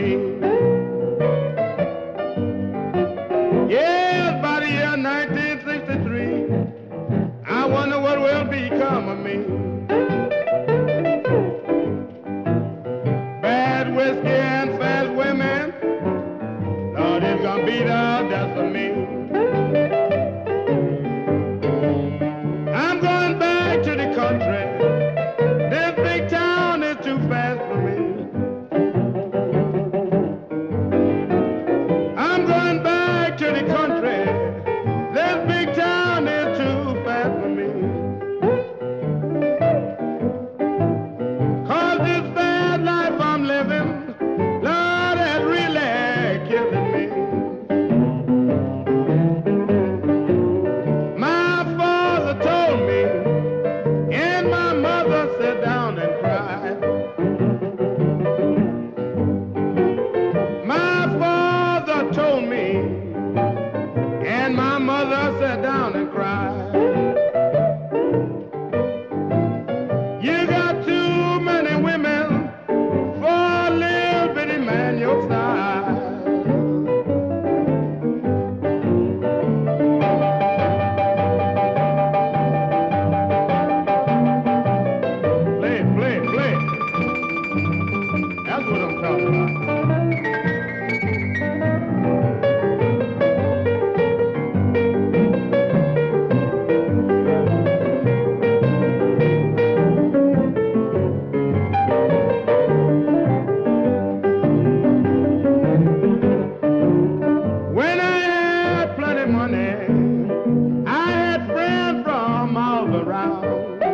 me. Yes, by the year 1963, I wonder what will become of me. Bad whiskey and fast women, Lord, it's gonna be the death of me. I'm going back to the country. This big town is too fast for me. I'm going back to the country. This big town is too fast for me. 'Cause this bad life I'm living, Lord, is really killing me. My father told me, and my mother sat down and cried. My father told me, and my mother sat down and cried. You got too many women for a little bitty man your size. Play, play, play. That's what I'm talking about. When I had plenty money, I had friends from all around.